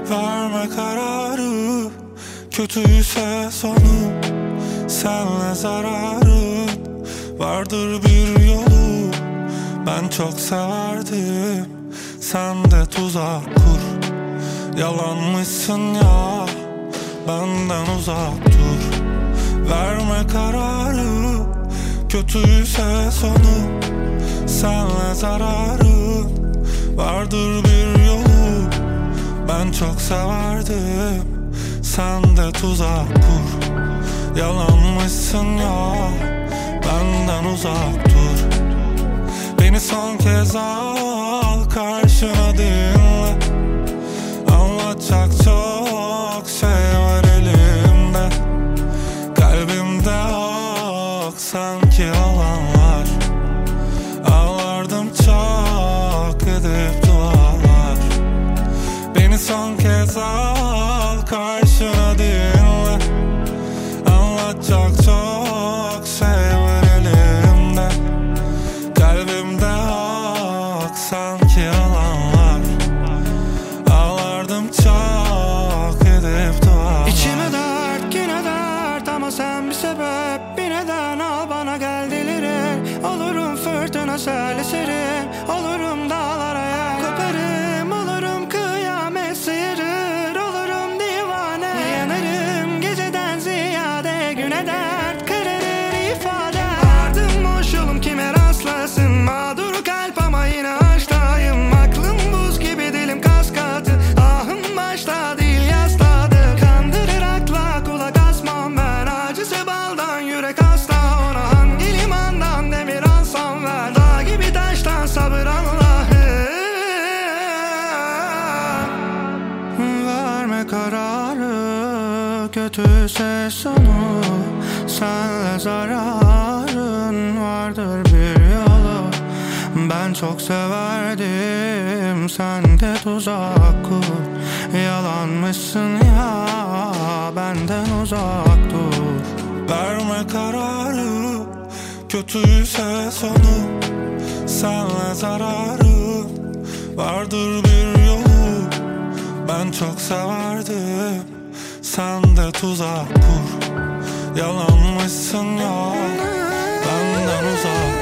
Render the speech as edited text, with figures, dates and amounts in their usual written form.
Verme kararı, kötüyse sonu. Senle zararın vardır bir yolu. Ben çok severdim, sen de tuzak kur. Yalanmışsın ya, benden uzak dur. Verme kararı, kötüyse sonu. Senle zararın vardır bir yolu. Ben çok severdim, sen de tuzak kur. Yalanmışsın ya, benden uzak dur. Beni son kez al, karşına dinle. Anlatacak çok şey var elimde. Kalbimde yok sanki yalanlar. Ağlardım çok edip dualar. Beni son kez al, karşına dinle. Anlatacak çok şey var elimde. Kalbimde yok sanki yalanlar. Ağlardım çok edip dualar. İçime dert yine dert ama sen bir sebep. Bir neden al bana gel delirir. Olurum fırtına sel eserim. Olurum dağlara yer koparım. Olurum kıyamet sıyırır. Olurum divane yanarım. Geceden ziyade güne dert kararır ifade. Ardım boş yolum kime rastlasın. Mağdur kalp ama yine aşktayım. Aklım buz gibi dilim kas katı. Ahım başta değil yasladı. Kandırır akla kulak asmam ben. Acısı baldan yürek hasta. Ona hangi limandan demir alsam ver. Dağ gibi taştan sabır Allah'ım. Verme kararı, kötüyse sonu. Senle zararın vardır bir yolu. Ben çok severdim, sen de tuzak kur. Yalanmışsın ya, benden uzak dur. Verme kararı, kötüyse sonu. Senle zararın vardır bir yolu. Ben çok severdim, sen de tuzak kur. Yalanmışsın ya, benden uzak